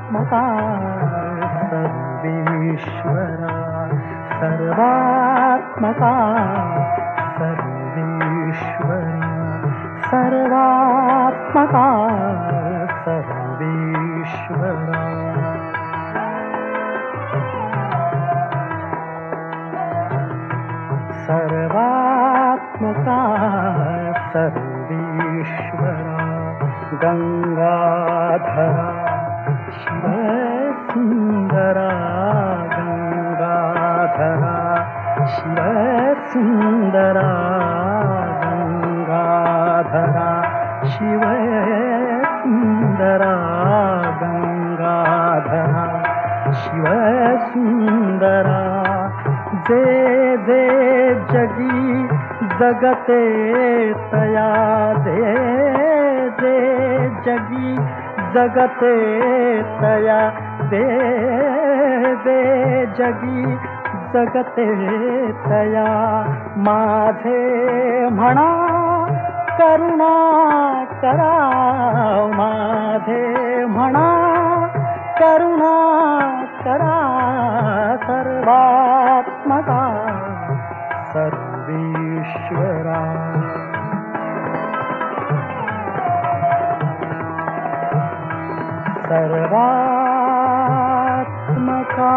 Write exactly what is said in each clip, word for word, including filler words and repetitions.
सर्वात्मका सर्वेश्वरा सर्वात्मका सर्वेश्वरा सर्वात्मका सर्वेश्वरा सर्वात्मका सर्वेश्वरा गंगाधरा शिवसुंदरा गंगाधरा शिवसुंदरा गंगाधरा शिवसुंदरा गंगाधरा शिवसुंदरा जे जे जगी जगते तया जे जे जगी जगते तया जे जे जगी जगते तया माझे म्हणा करुणा करा माझे म्हणा करुणा करा सर्वात्मका सर्वेश्वरा सर्वात्मका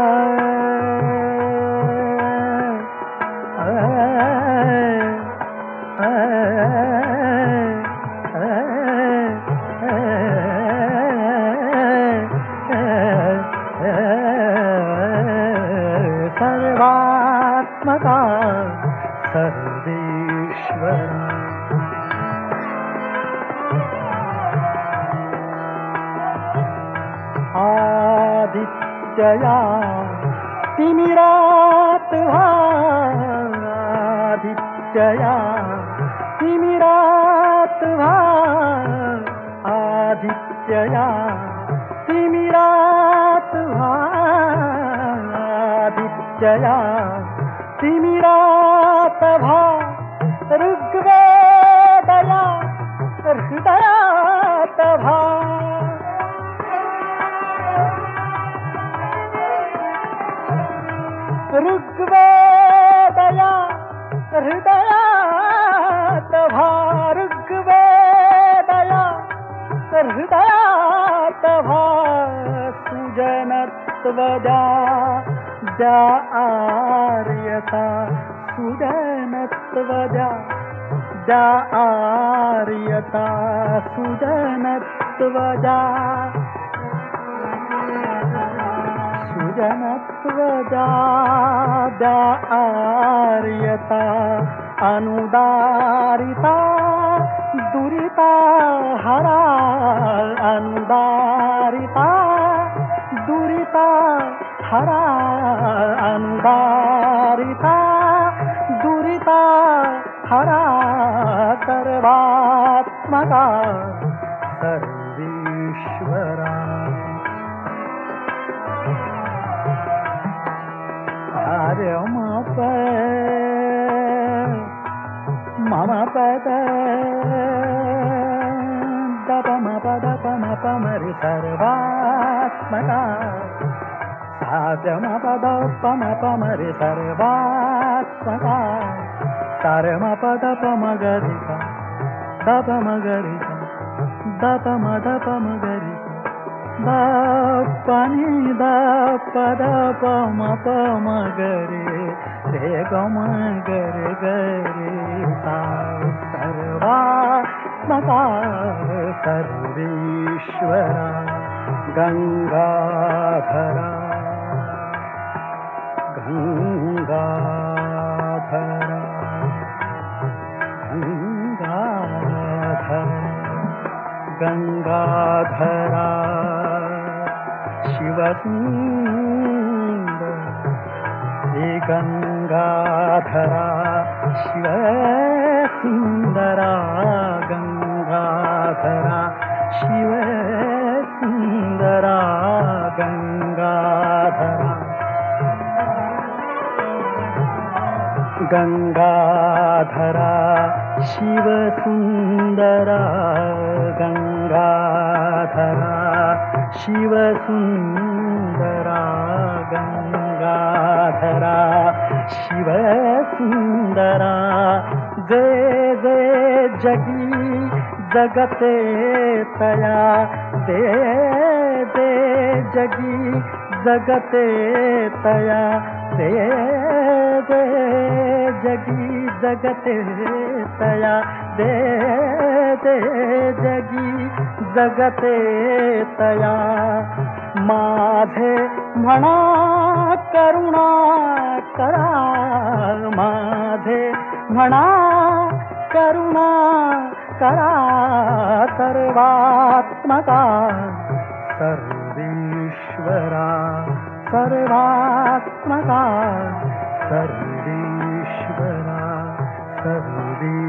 सर्वात्मका सर्वेश्वरा आदित्यया तिमिरात व्हा आदित्यया तिमिरात व्हा आदित्यया तिमिरात व्हा आदित्यया तिमिरात व्हा ऋग्वेदया हृदयात व्हा ऋग्वेदया हृदयात व्हा ऋग्वेदया हृदयात व्हा सुजनत्व द्या द्या आर्यता सुजनत्व द्या द्या आर्यता सुजनत्व द्या सुजनत्व द्या द्या आर्यता अनुदारिता दुरिता हरा अनुदारिता दुरिता हरा अनुदारिता दुरिता हरा सर्वात्मका सर्वेश्वरा आर्य मप मम पद दप मप दप मप मरि सर्वात्मका साध्य मप दप मप मरि सर्वात्मका सारे मप दप मगरिसा दप मगरिसा दप म दप मगरिसा दपनी दप दप मप मगरे रे गम गरे गरे सा सर्वात्मका सर्वेश्वरा गंगाधरा गंगाधरा गंगाधरा गंगाधरा शिवसुंदर हे गंगाधरा शिवसुंदरा गंगाधरा शिवसुंदरा गंगाधरा गंगाधरा शिवसुंदरा गंगाधरा शिवसुंदरा गंगाधरा शिवसुंदरा जे जे जगी जगते तया जे जे जगी जगते तया जे जे जगी जगते तया जे जे जगी जगते तया माझे म्हणा करुणा करा माझे म्हणा करुणा करा सर्वात्मका सर्वेश्वरा सर्वात्मका सर्वेश्वरा सर्वे